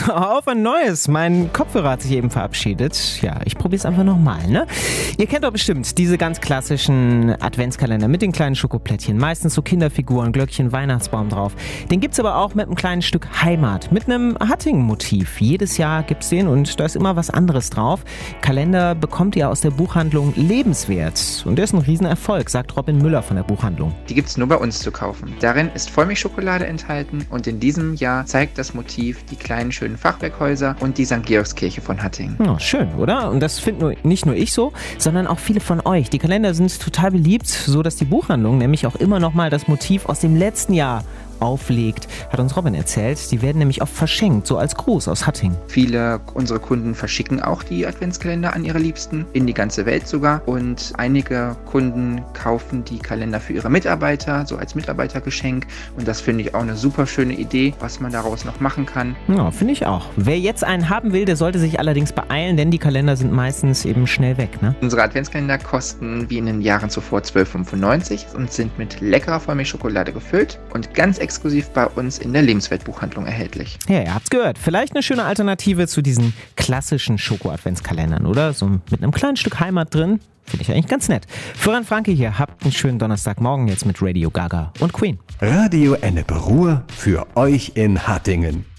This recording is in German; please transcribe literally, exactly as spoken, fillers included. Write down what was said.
Auf ein neues. Mein Kopfhörer hat sich eben verabschiedet. Ja, ich probiere es einfach nochmal, ne? Ihr kennt doch bestimmt diese ganz klassischen Adventskalender mit den kleinen Schokoplättchen. Meistens so Kinderfiguren, Glöckchen, Weihnachtsbaum drauf. Den gibt's aber auch mit einem kleinen Stück Heimat, mit einem Hattingen-Motiv. Jedes Jahr gibt's den und da ist immer was anderes drauf. Kalender bekommt ihr aus der Buchhandlung Lebenswert. Und der ist ein Riesenerfolg, sagt Robin Müller von der Buchhandlung. Die gibt's nur bei uns zu kaufen. Darin ist Vollmilchschokolade enthalten und in diesem Jahr zeigt das Motiv die kleinen schönen Fachwerkhäuser und die Sankt Georgskirche von Hattingen. Ja, schön, oder? Und das finden nicht nur ich so, sondern auch viele von euch. Die Kalender sind total beliebt, so dass die Buchhandlung nämlich auch immer noch mal das Motiv aus dem letzten Jahr auflegt, hat uns Robin erzählt. Die werden nämlich oft verschenkt, so als Gruß aus Hattingen. Viele unserer Kunden verschicken auch die Adventskalender an ihre Liebsten, in die ganze Welt sogar. Und einige Kunden kaufen die Kalender für ihre Mitarbeiter, so als Mitarbeitergeschenk. Und das finde ich auch eine super schöne Idee, was man daraus noch machen kann. Ja, finde ich auch. Wer jetzt einen haben will, der sollte sich allerdings beeilen, denn die Kalender sind meistens eben schnell weg, ne? Unsere Adventskalender kosten wie in den Jahren zuvor zwölf Euro fünfundneunzig und sind mit leckerer Vollmilchschokolade gefüllt und ganz exklusiv bei uns in der Lebenswelt-Buchhandlung erhältlich. Ja, ihr habt's gehört. Vielleicht eine schöne Alternative zu diesen klassischen Schoko-Adventskalendern, oder? So mit einem kleinen Stück Heimat drin. Finde ich eigentlich ganz nett. Florian Franke hier. Habt einen schönen Donnerstagmorgen jetzt mit Radio Gaga und Queen. Radio Ennepe Ruhr für euch in Hattingen.